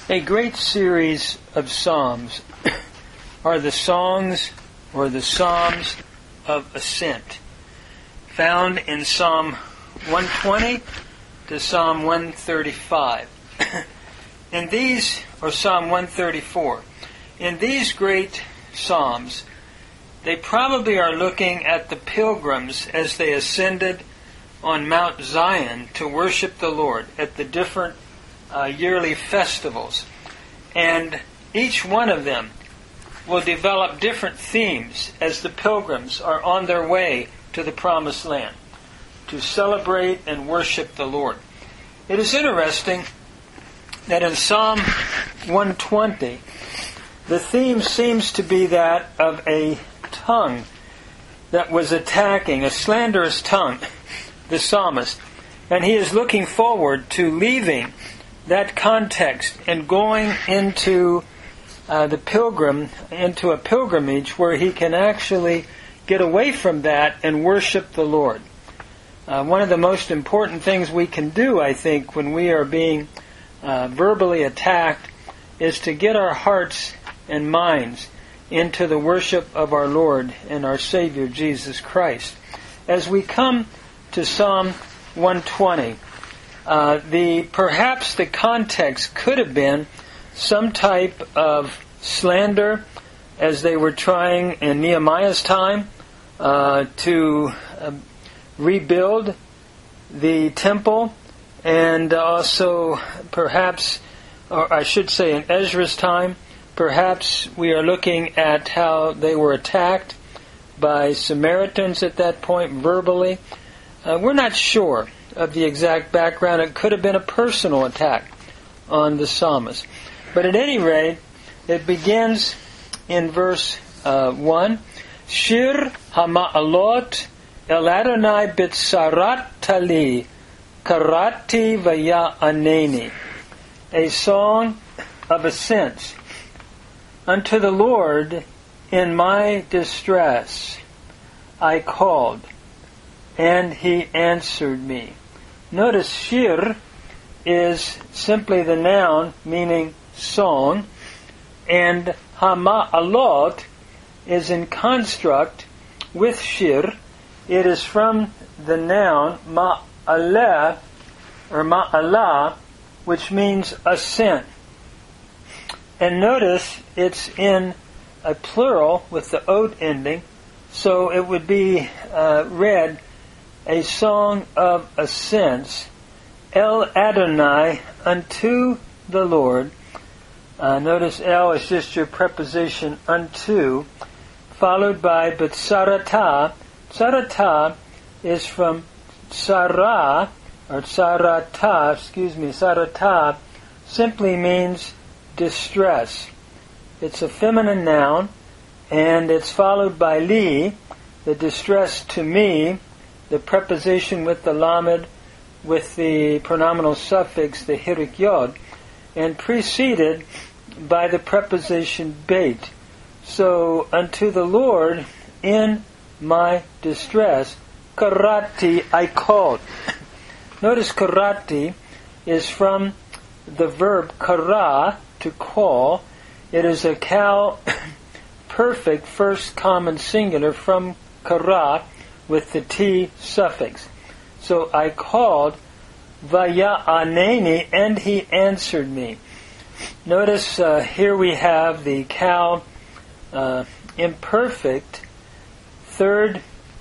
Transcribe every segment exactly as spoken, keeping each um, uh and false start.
A great series of psalms are the songs or the psalms of ascent, found in Psalm one twenty to Psalm one thirty-five. In these, or Psalm one thirty-four, in these great psalms, they probably are looking at the pilgrims as they ascended on Mount Zion to worship the Lord at the different uh, yearly festivals. And each one of them will develop different themes as the pilgrims are on their way to the Promised Land to celebrate and worship the Lord. It is interesting that in Psalm one twenty, the theme seems to be that of a tongue that was attacking, a slanderous tongue, the psalmist. And he is looking forward to leaving that context and going into uh, the pilgrim, into a pilgrimage where he can actually get away from that and worship the Lord. Uh, one of the most important things we can do, I think, when we are being uh, verbally attacked is to get our hearts and minds into the worship of our Lord and our Savior, Jesus Christ. As we come to Psalm one twenty, uh, the perhaps the context could have been some type of slander as they were trying in Nehemiah's time uh, to uh, rebuild the temple, and also perhaps, or I should say in Ezra's time, perhaps we are looking at how they were attacked by Samaritans at that point verbally. Uh, we're not sure of the exact background. It could have been a personal attack on the psalmist. But at any rate, it begins in verse uh, one. Shir Hama'alot El Adonai Bitsarat Tali Karati Vaya Aneni. A song of ascents. Unto the Lord in my distress I called, and He answered me. Notice shir is simply the noun meaning song, and hama'alot is in construct with shir. It is from the noun ma'aleh or ma'alah, which means ascent. And notice it's in a plural with the ot ending, so it would be uh, read a song of ascents, El Adonai, unto the Lord. Uh, notice El is just your preposition unto, followed by but sarata. Sarata is from Sarah, or Sarata, excuse me, Sarata simply means distress. It's a feminine noun, and it's followed by li, the distress to me, the preposition with the lamed, with the pronominal suffix, the hirik yod, and preceded by the preposition beit. So, unto the Lord in my distress, karati, I called. Notice karati is from the verb kara, to call. It is a kal perfect first common singular from kara with the T suffix. So I called vaya aneni, and he answered me. Notice uh, here we have the kal uh, imperfect third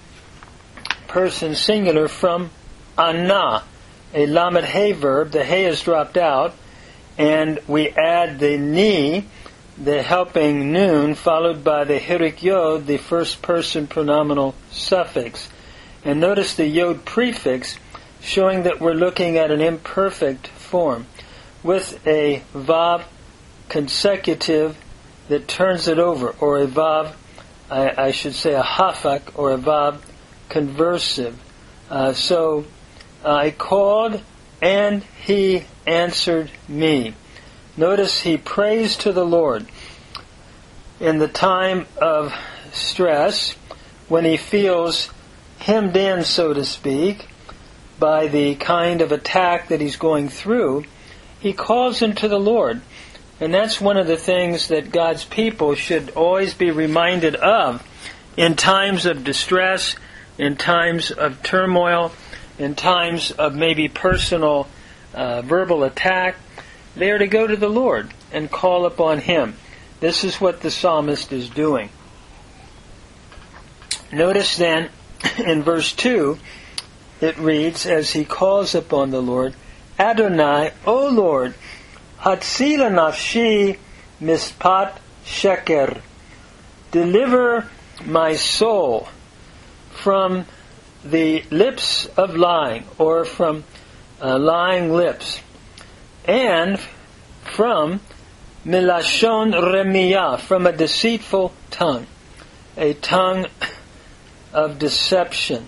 person singular from ana, a lamed he verb. The he is dropped out, and we add the ni, the helping noon, followed by the hirik yod, the first person pronominal suffix. And notice the yod prefix, showing that we're looking at an imperfect form, with a vav consecutive that turns it over, or a vav, I, I should say a hafak, or a vav conversive. Uh, so, I called, and he answered me. Notice he prays to the Lord in the time of stress, when he feels hemmed in, so to speak, by the kind of attack that he's going through. He calls unto the Lord. And that's one of the things that God's people should always be reminded of in times of distress, in times of turmoil, in times of maybe personal uh, verbal attack. They are to go to the Lord and call upon Him. This is what the psalmist is doing. Notice then, in verse two, it reads, as he calls upon the Lord, Adonai, O Lord, Hatzila nafshi mispat sheker. Deliver my soul from the lips of lying, or from uh, lying lips, and from milashon remiyah, from a deceitful tongue, a tongue of deception.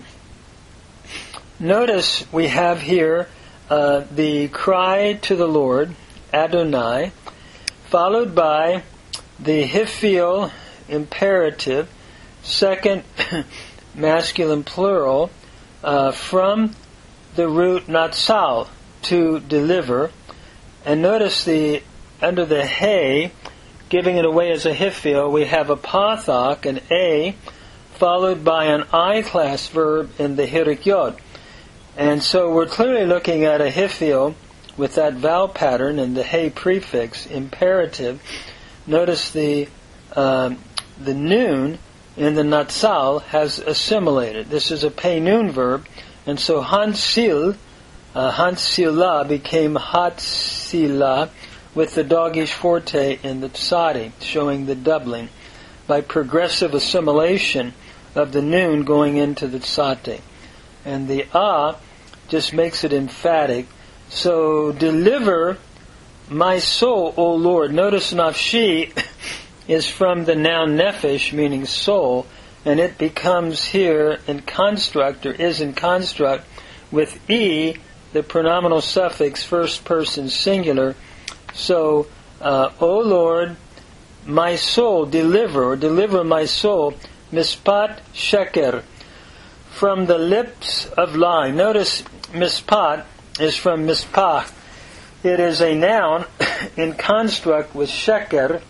Notice we have here uh, the cry to the Lord, Adonai, followed by the hiphil imperative, second masculine plural, uh, from the root natsal, to deliver. And notice the under the he, giving it away as a hiphil, we have a pathak, an a, followed by an I-class verb in the hirik yod. And so we're clearly looking at a hiphil with that vowel pattern and the he prefix, imperative. Notice the um, the noon in the natsal has assimilated. This is a pei noon verb, and so hansil, uh, hansila became hatsila with the dogish forte in the tsadi, showing the doubling by progressive assimilation of the noon going into the tsate. And the a just makes it emphatic. So, deliver my soul, O Lord. Notice nafshi is from the noun nephesh, meaning soul, and it becomes here in construct, or is in construct, with e, the pronominal suffix, first person singular. So, uh, O Lord, my soul, deliver, or deliver my soul, mispat sheker, from the lips of lying. Notice mispat is from mispah. It is a noun in construct with sheker.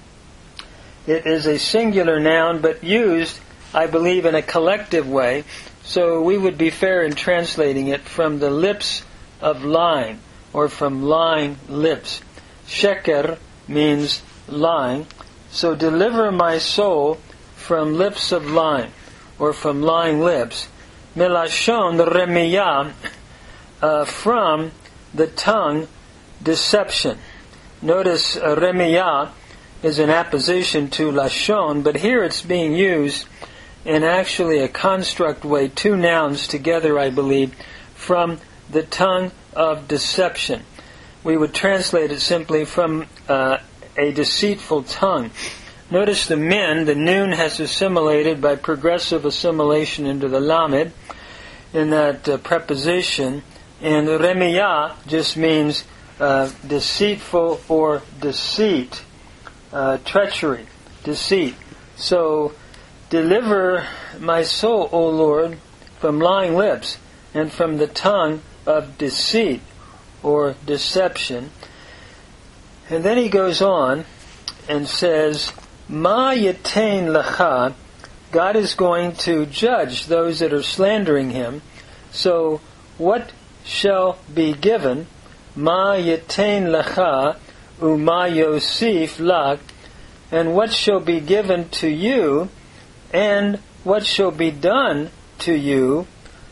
It is a singular noun, but used, I believe, in a collective way. So we would be fair in translating it from the lips of lying, or from lying lips. Sheker means lying. So deliver my soul from lips of lying, or from lying lips. Milashon remiyah, uh, from the tongue, deception. Notice uh, remiyah is an apposition to lashon, but here it's being used in actually a construct way, two nouns together, I believe, from the tongue of deception. We would translate it simply from uh, a deceitful tongue. Notice the min, the noon has assimilated by progressive assimilation into the lamed in that uh, preposition, and remiyah just means uh, deceitful or deceit, uh, treachery, deceit. So, deliver my soul, O Lord, from lying lips and from the tongue of deceit or deception. And then he goes on and says, Ma yetain lecha, God is going to judge those that are slandering Him. So, what shall be given? Ma yetain lecha, uma yosif lak, and what shall be given to you, and what shall be done to you,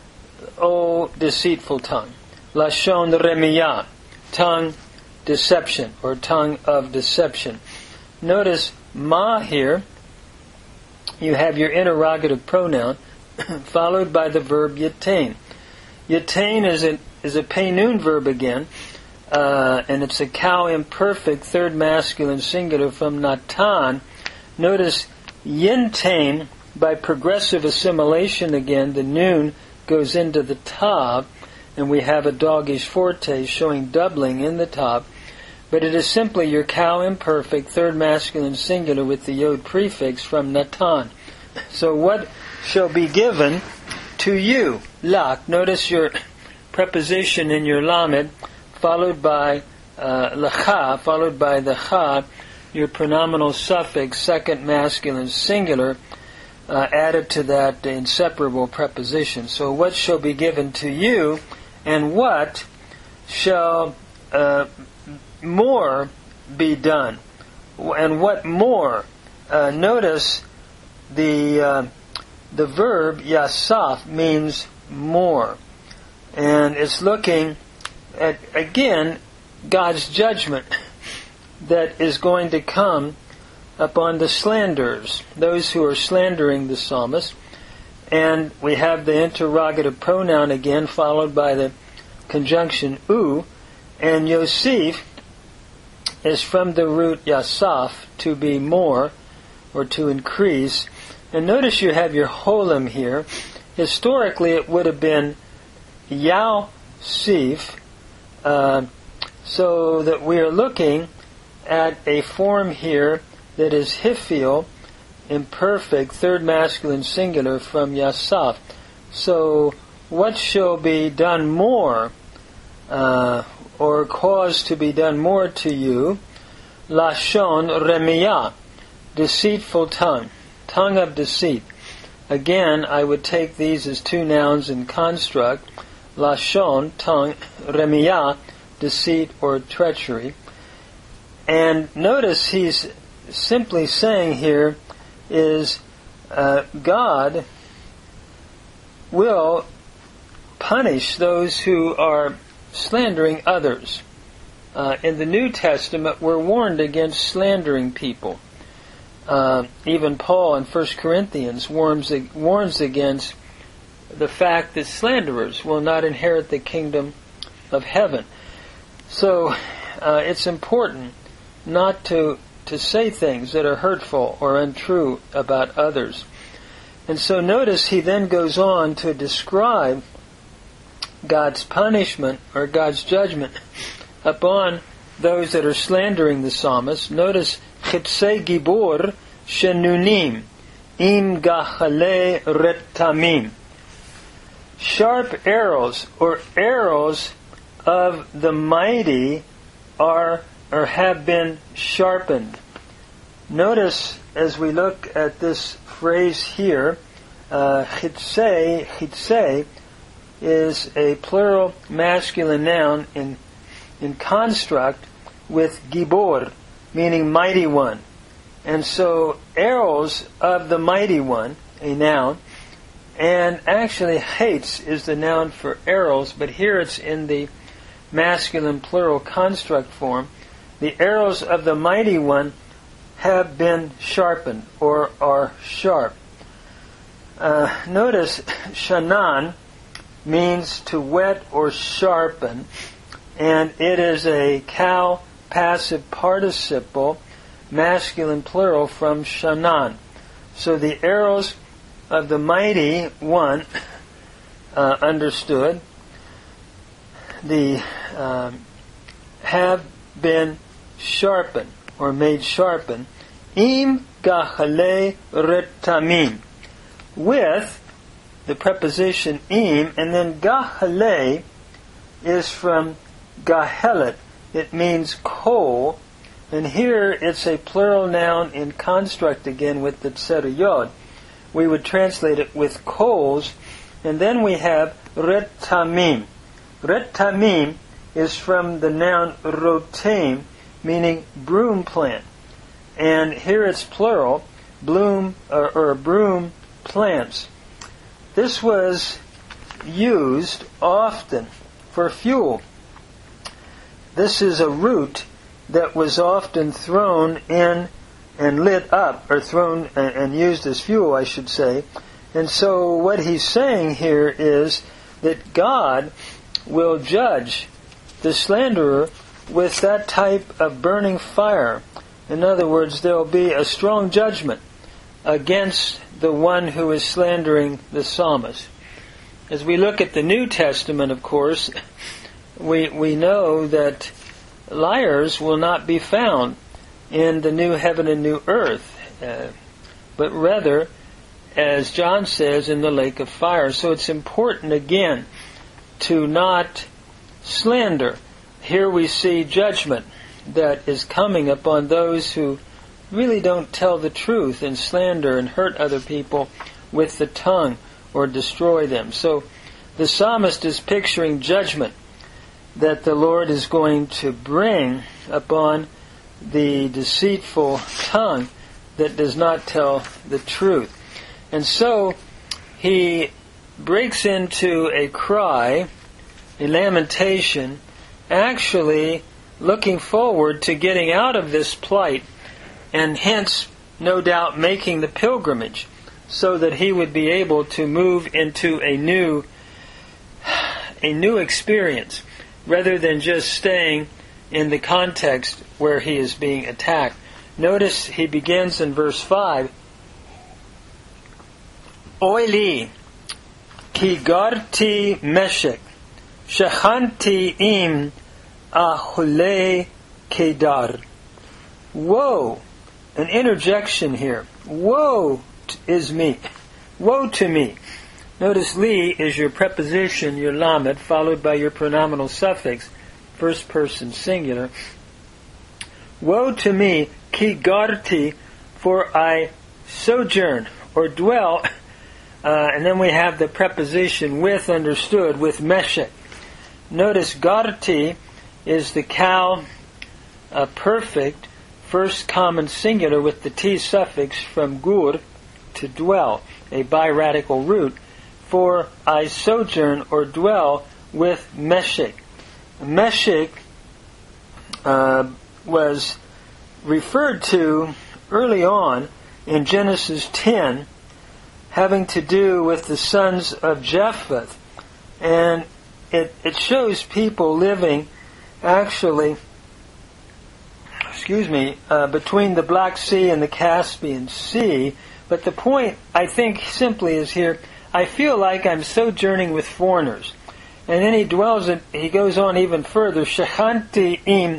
O deceitful tongue. Lashon remiyah, tongue deception, or tongue of deception. Notice ma here, you have your interrogative pronoun followed by the verb yetain. Yetain is a, is a pei noon verb again, uh, and it's a cow imperfect, third masculine singular from natan. Notice yintain, by progressive assimilation again, the noon goes into the tav, and we have a dogish forte showing doubling in the tav. But it is simply your cow imperfect, third masculine singular with the yod prefix from natan. So what shall be given to you? Lak. Notice your preposition in your lamed, followed by uh, lecha, followed by the cha, your pronominal suffix, second masculine singular, uh, added to that inseparable preposition. So what shall be given to you, and what shall uh, more be done? And what more? Uh, notice the uh, the verb yasaf means more. And it's looking at, again, God's judgment that is going to come upon the slanderers, those who are slandering the psalmist. And we have the interrogative pronoun again, followed by the conjunction u. And Yosef is from the root yasaf, to be more, or to increase. And notice you have your holem here. Historically, it would have been Yao-sif, uh, so that we are looking at a form here that is hiphil, imperfect, third masculine singular from Yasaf. So, what shall be done more, uh, or cause to be done more to you? Lashon remiyah, deceitful tongue, tongue of deceit. Again, I would take these as two nouns in construct. Lashon, tongue, remiyah, deceit or treachery. And notice he's simply saying here is uh, God will punish those who are slandering others. Uh, in the New Testament, we're warned against slandering people. Uh, even Paul in First Corinthians warns, warns against the fact that slanderers will not inherit the kingdom of heaven. So uh, it's important not to, to say things that are hurtful or untrue about others. And so notice he then goes on to describe God's punishment or God's judgment upon those that are slandering the psalmist. Notice Chipsei Gibor Shenunim Im Gachale Retamim. Sharp arrows, or arrows of the mighty, are or have been sharpened. Notice as we look at this phrase here, uh, Chitsei, Chitsei is a plural masculine noun in in construct with Gibor, meaning mighty one. And so arrows of the mighty one, a noun, and actually hates is the noun for arrows, but here it's in the masculine plural construct form. The arrows of the mighty one have been sharpened, or are sharp. Uh, notice shanan means to whet or sharpen, and it is a cow passive participle, masculine plural, from shanan. So the arrows of the mighty one, uh, understood, the um, have been sharpened or made sharpened. Im gachale retamim, with the preposition im, and then gachale is from gahelet. It means coal, and here it's a plural noun in construct again with the tseriyod. We would translate it with coals, and then we have retamim. Retamim is from the noun rotem, meaning broom plant. And here it's plural, bloom or, or broom plants. This was used often for fuel. This is a root that was often thrown in and lit up, or thrown and, and used as fuel, I should say. And so what he's saying here is that God will judge the slanderer with that type of burning fire. In other words, there will be a strong judgment against the one who is slandering the psalmist. As we look at the New Testament, of course, we we know that liars will not be found in the new heaven and new earth, uh, but rather, as John says, in the lake of fire. So it's important, again, to not slander. here we see judgment that is coming upon those who really don't tell the truth and slander and hurt other people with the tongue or destroy them. So the psalmist is picturing judgment that the Lord is going to bring upon the deceitful tongue that does not tell the truth. And so he breaks into a cry, a lamentation, actually looking forward to getting out of this plight, and hence, no doubt, making the pilgrimage so that he would be able to move into a new a new experience rather than just staying in the context where he is being attacked. Notice he begins in verse five, Oy li, ki garti meshek, shechanti im ahule kedar. Woe! An interjection here. Woe is me. Woe to me. Notice li is your preposition, your lamed, followed by your pronominal suffix, first person singular. Woe to me, ki garti, for I sojourn or dwell, uh, and then we have the preposition with, understood, with meshek. Notice garti is the cal uh, perfect, first common singular with the T suffix from gur, to dwell, a biradical root, for I sojourn or dwell with meshek. Meshek uh, was referred to early on in Genesis ten, having to do with the sons of Japheth. And it, it shows people living actually, excuse me, uh, between the Black Sea and the Caspian Sea. But the point, I think, simply is here, I feel like I'm sojourning with foreigners. And then he dwells, in, he goes on even further, Shechanti im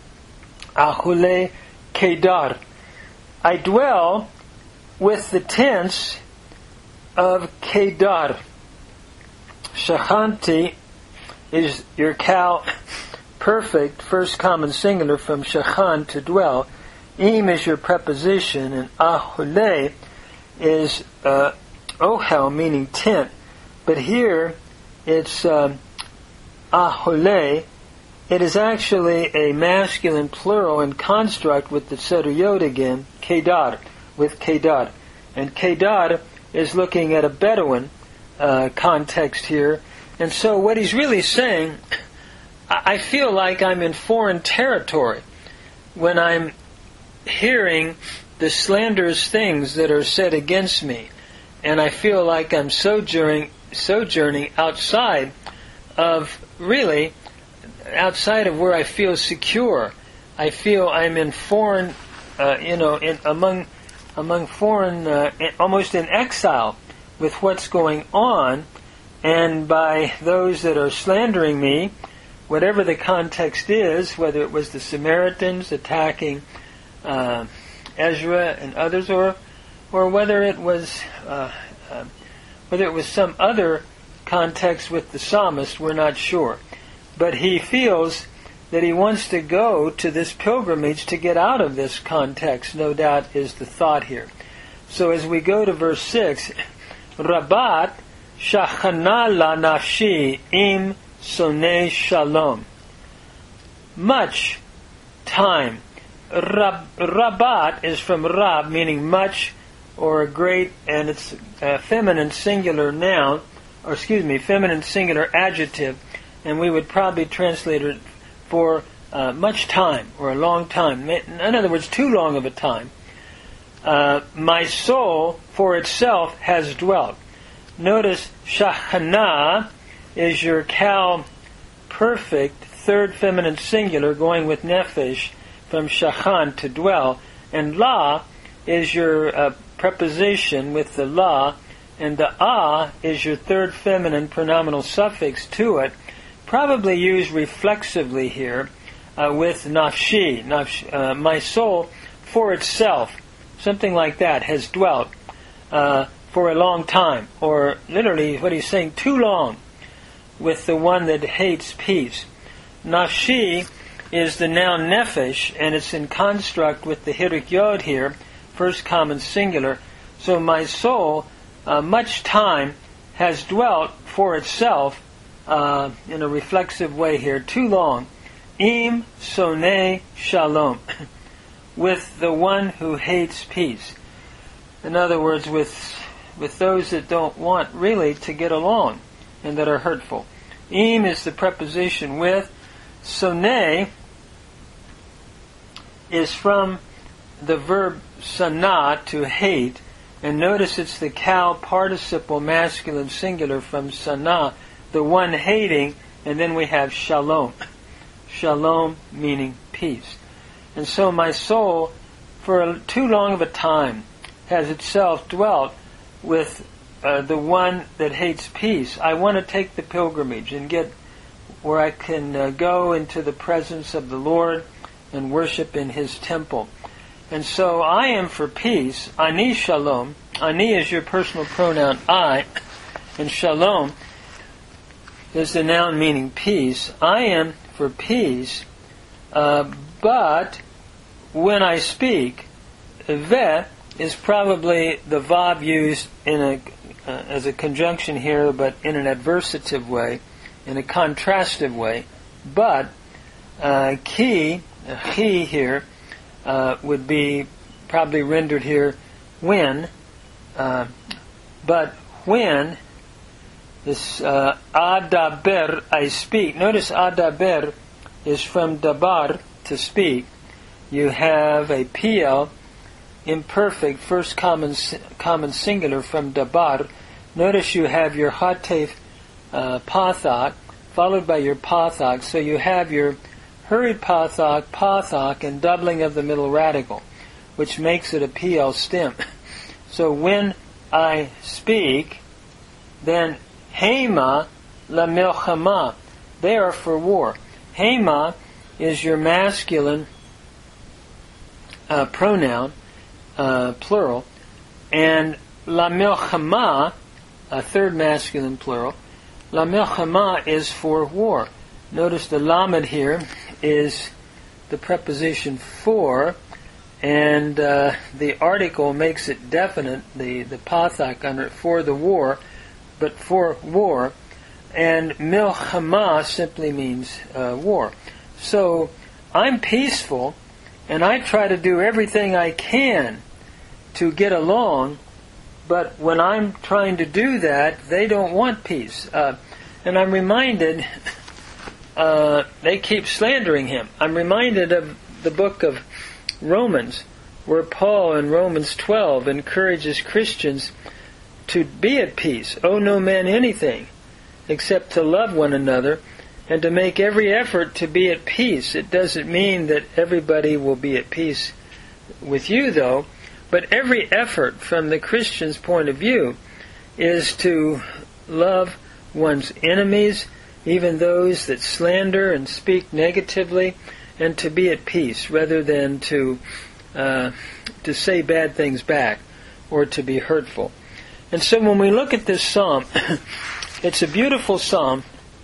ahule kedar. I dwell with the tents of Kedar. Shechanti is your cal perfect, first common singular from shechan, to dwell. Im is your preposition, and ahule is uh, ohel, meaning tent. But here it's um, ahole. It is actually a masculine plural and construct with the setter yod again, kedar, with kedar. And kedar is looking at a Bedouin uh, context here. And so what he's really saying, I feel like I'm in foreign territory when I'm hearing the slanderous things that are said against me. And I feel like I'm sojourning, sojourning outside of, really, outside of where I feel secure. I feel I'm in foreign, uh, you know, in, among among foreign, uh, in, almost in exile with what's going on, and by those that are slandering me, whatever the context is, whether it was the Samaritans attacking uh, Ezra and others, or or whether it was uh, uh, whether it was some other context with the psalmist, we're not sure. But he feels that he wants to go to this pilgrimage to get out of this context, no doubt is the thought here. So as we go to verse six, Rabat shachana la nafshi im sonei shalom. Much time. Rab, rabat is from rab, meaning much or a great, and it's a feminine singular noun, or excuse me, feminine singular adjective, and we would probably translate it for uh, much time, or a long time. In other words, too long of a time. Uh, my soul for itself has dwelt. Notice shachana is your cal perfect, third feminine singular, going with nefesh from shachan, to dwell. And la is your uh, preposition with the la, and the a is your third feminine pronominal suffix to it, probably used reflexively here uh, with nafshi, nafsh, uh, my soul for itself, something like that, has dwelt uh, for a long time, or literally what he's saying, too long, with the one that hates peace. nafshi is the noun nephesh, and it's in construct with the hirik yod here, first common singular. So my soul, uh, much time, has dwelt for itself uh, in a reflexive way here, too long, im sonei shalom, with the one who hates peace. In other words, with with those that don't want really to get along and that are hurtful. Im is the preposition with. Sonei is from the verb sana, to hate, and notice it's the kal participle masculine singular from sana, the one hating, and then we have shalom. Shalom meaning peace. And so my soul, for a, too long of a time, has itself dwelt with uh, the one that hates peace. I want to take the pilgrimage and get where I can uh, go into the presence of the Lord and worship in His temple. And so I am for peace. Ani shalom. Ani is your personal pronoun I, and shalom is the noun meaning peace. I am for peace, uh, but when I speak, ve is probably the vav used in a uh, as a conjunction here, but in an adversative way, in a contrastive way. But uh, ki, he here, uh, would be probably rendered here when. Uh, but when this uh, adaber, I speak. Notice adaber is from dabar, to speak. You have a pl, imperfect, first common common singular from dabar. Notice you have your hatef uh, pathak, followed by your pathak. So you have your hurried pathak, pathak, and doubling of the middle radical, which makes it a pl stem. So when I speak, then hema la milchama, they are for war. Hema is your masculine uh, pronoun, uh, plural, and la milchama, a third masculine plural, la milchama is for war. Notice the lamed here is the preposition for, and uh, the article makes it definite, the, the pathak under it, for the war, but for war, and milchama simply means uh, war. So I'm peaceful, and I try to do everything I can to get along, but when I'm trying to do that, they don't want peace. Uh, and I'm reminded, uh, they keep slandering him. I'm reminded of the book of Romans, where Paul in Romans twelve encourages Christians to be at peace, owe no man anything except to love one another and to make every effort to be at peace. It doesn't mean that everybody will be at peace with you, though, but every effort from the Christian's point of view is to love one's enemies, even those that slander and speak negatively, and to be at peace rather than to uh, to say bad things back or to be hurtful. And so when we look at this psalm, it's a beautiful psalm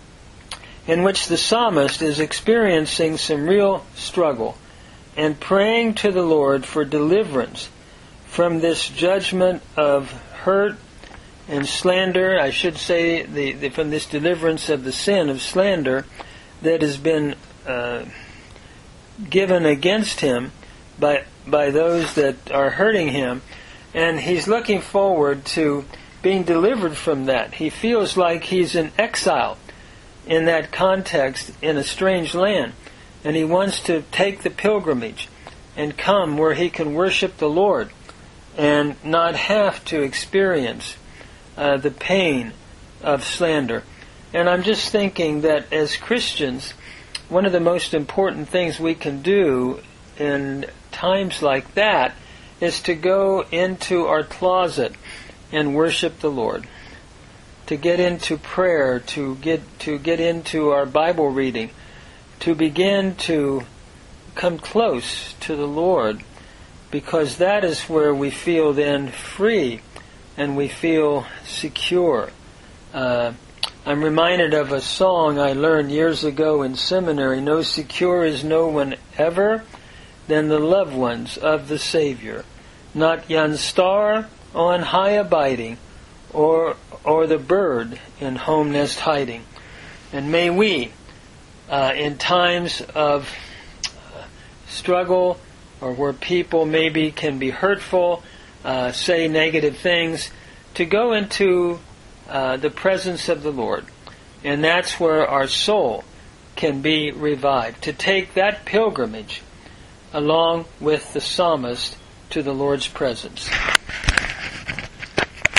in which the psalmist is experiencing some real struggle and praying to the Lord for deliverance from this judgment of hurt and slander, I should say, the, the, from this deliverance of the sin of slander that has been uh, given against him by by those that are hurting him. And he's looking forward to being delivered from that. He feels like he's in exile in that context in a strange land. And he wants to take the pilgrimage and come where he can worship the Lord and not have to experience uh, the pain of slander. And I'm just thinking that as Christians, one of the most important things we can do in times like that is to go into our closet and worship the Lord, to get into prayer, to get to get into our Bible reading, to begin to come close to the Lord, because that is where we feel then free and we feel secure uh, I'm reminded of a song I learned years ago in seminary. No secure is no one ever than the loved ones of the Savior. Not yon star on high abiding, or or the bird in home nest hiding. And may we, uh, in times of uh, struggle, or where people maybe can be hurtful, uh, say negative things, to go into uh, the presence of the Lord. And that's where our soul can be revived. To take that pilgrimage along with the psalmist to the Lord's presence.